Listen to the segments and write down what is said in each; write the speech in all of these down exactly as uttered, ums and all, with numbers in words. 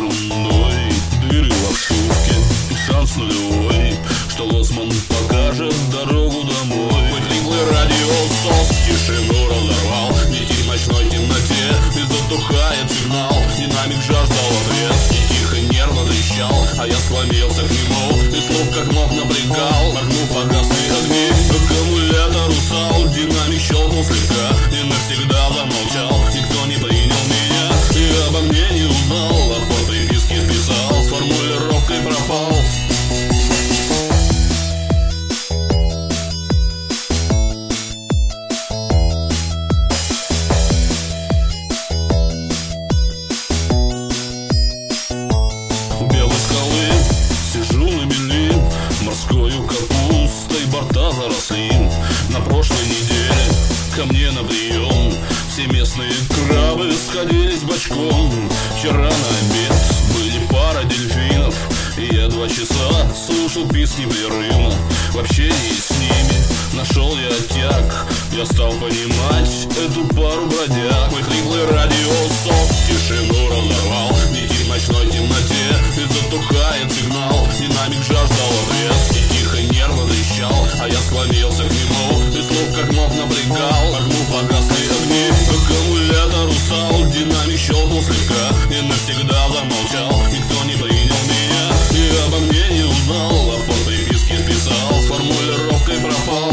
ерундой. Дыры в обшивке, шанс нулевой, что лоцман покажет дорогу домой. Мой хриплый радиосос тишину разорвал. Летит в ночной темноте и затухает сигнал. Динамик жаждал ответ и тихо нервно трещал, а я склонился к нему и слух как мог напрягал. Моргнув погасные огни, аккумулятор устал. Динамик щелкнул слегка и навсегда замолчал. Никто не принял меня и обо мне не узнал. А по приписке вписал, с формулировкой пропал. Сижу на мели, морскою капустой борта заросли. На прошлой неделе ко мне на прием все местные крабы сходились бочком. Вчера на обед были пара дельфинов, и я два часа слушал писк непрерывно. В общении с ними нашел я оттяг, я стал понимать эту пару бродяг. Мой хриплый радиосос тишину разорвал. Летит в ночной темноте и затухает сигнал. Динамик жаждал ответ и тихо нервно трещал, а я склонился к нему и слух как мог напрягал. Моргнув погасные огни, аккумулятор устал. Динамик щелкнул слегка и навсегда замолчал. Никто не принял меня и обо мне не узнал. А по приписке вписал, с формулировкой пропал.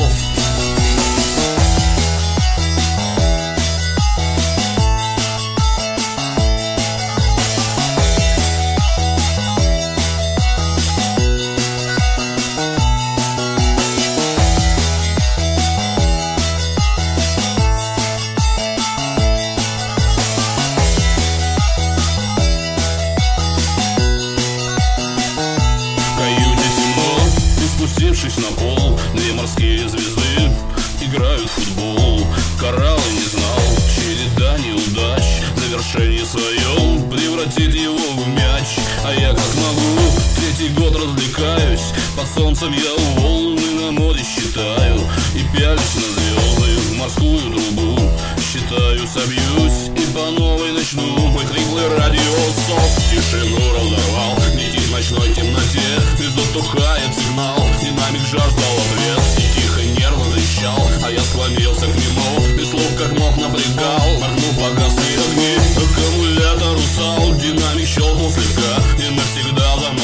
Спустившись на пол, две морские звезды играют в футбол. Коралл и не знал, череда неудач завершение своем превратит его в мяч. А я как могу, третий год развлекаюсь. Под солнцем я у волны на море считаю и пялюсь на звезды в морскую трубу. Считаю, собьюсь и по новой начну. Мой хриплый радиосос тишину разорвал. Летит в ночной темноте и затухает сигнал. Динамик жаждал ответ и тихо нервно трещал, а я склонился к нему и слух как мог напрягал. Моргнув погасные огни, аккумулятор устал. Динамик щелкнул слегка и навсегда замолчал.